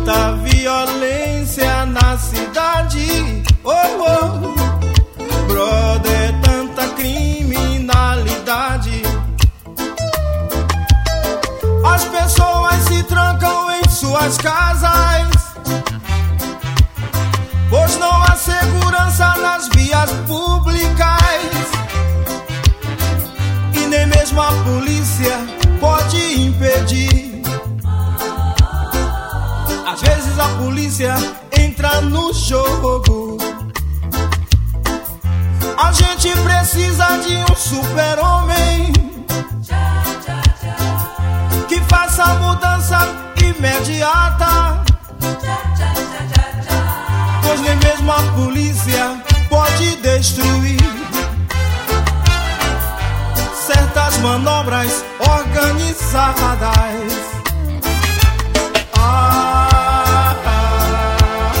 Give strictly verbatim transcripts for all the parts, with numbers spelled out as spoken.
tanta violência na cidade, oh, oh, brother, tanta criminalidade. As pessoas se trancam em suas casas, pois não há segurança nas vias públicas, e nem mesmo a polícia pode impedir. Às vezes a polícia entra no jogo. A gente precisa de um super-homem que faça a mudança imediata, pois nem mesmo a polícia pode destruir certas manobras organizadas. Ah, ah,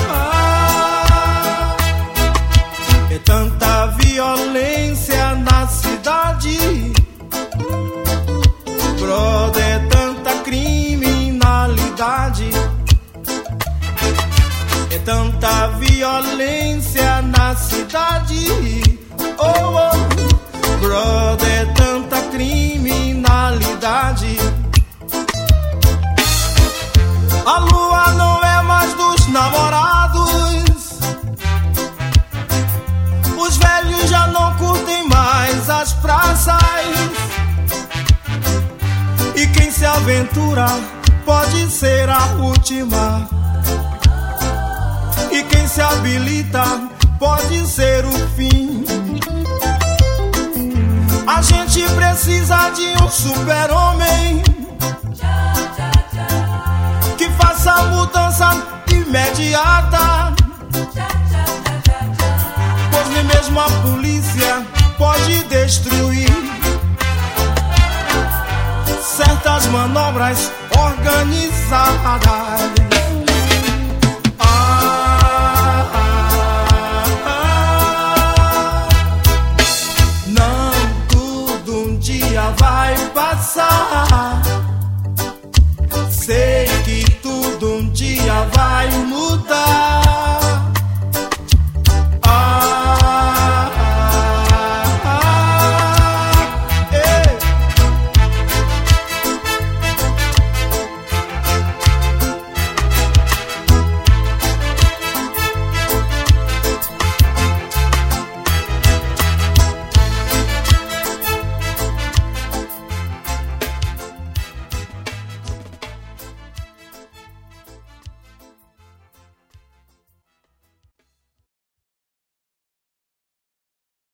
ah, é tanta violência na cidade, brother, é tanta criminalidade. É tanta violência na cidade, oh, oh, brother, é tanta criminalidade. A lua não é mais dos namorados, os velhos já não curtem mais as praças, e quem se aventura pode ser a última, e quem se habilita pode ser o fim. A gente precisa de um super-homem que faça a mudança imediata, pois nem mesmo a polícia pode destruir certas manobras organizadas.